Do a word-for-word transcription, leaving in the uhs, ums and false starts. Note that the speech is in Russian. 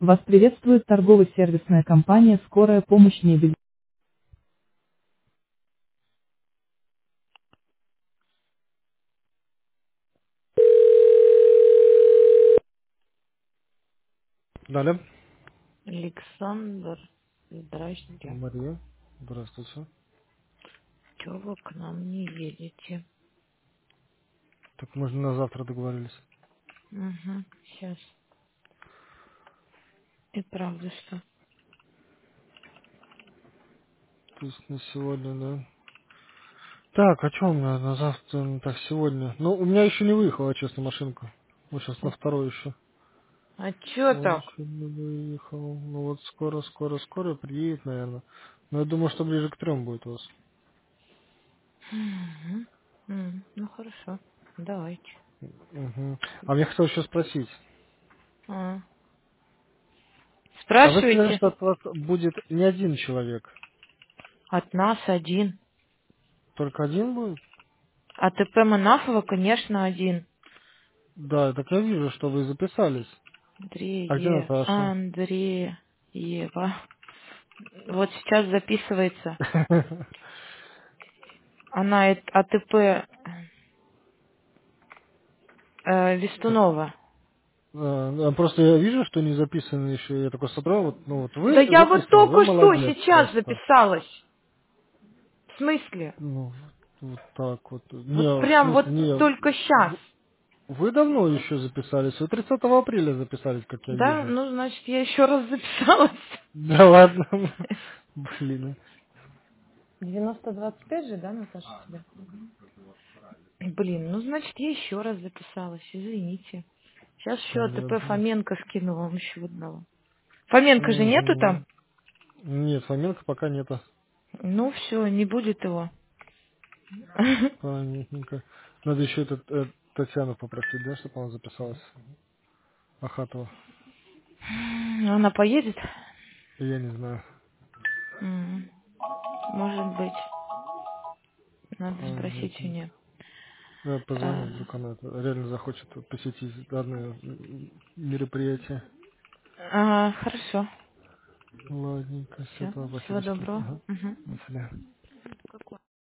Вас приветствует торгово-сервисная компания «Скорая помощь мебель». Далее. Александр, здрасте. Мария. Здравствуйте. Чего вы к нам не едете? Так мы же на завтра договорились. Угу, сейчас. И правда, что? То есть на сегодня, да? Так, а что у меня на завтра, ну, так сегодня? Ну, у меня еще не выехала, честно, машинка. Вот сейчас на второй еще. А чё Он так? еще не выехал. Ну вот скоро, скоро, скоро приедет, наверное. Но я думаю, что ближе к трем будет у вас. Мгм. М, Ну хорошо, давайте. Угу. А мне хотел еще спросить. А, А вы сказали, Спрашивайте. что от вас будет не один человек, От нас один. только один будет? От ИП Монафова, конечно, один. Да, так я вижу, что вы записались. А где Андрея, Наташа? Андреева. Вот сейчас записывается. Она и- от ИП э, Так, Вестунова. а, ну, просто я вижу, что не записаны еще. Я такой собрал, вот, ну вот Да вы я вот записаны, вы только что молодец сейчас просто. записалась. В смысле? Ну, вот так вот. Не, Вот в прям вот смысле, не. только сейчас. в- Вы давно еще записались. Вы тридцатого апреля записались, как я Да? вижу. Ну, значит, я еще раз записалась. Да ладно. Блин. девяносто двадцать пять же, да, Наташа, тебе? Блин, ну, значит, я еще раз записалась, извините. Сейчас еще Да, АТП да. Фоменко скину вам еще одного. Фоменко же нету Угу. там? Нет, Фоменко пока нету. Ну, все, не будет его. Понятненько. Надо еще этот, э, Татьяну попросить, да, чтобы она записалась. Ахатова. Она поедет? Я не знаю. М, Может быть. Надо спросить у Понятненько. нее. Я позвоню, А, вдруг она это реально захочет посетить данное м, мероприятие. а, Хорошо. Ладненько, все, Все. тогда Всего спасибо. доброго. Ага. Мгм. До свидания.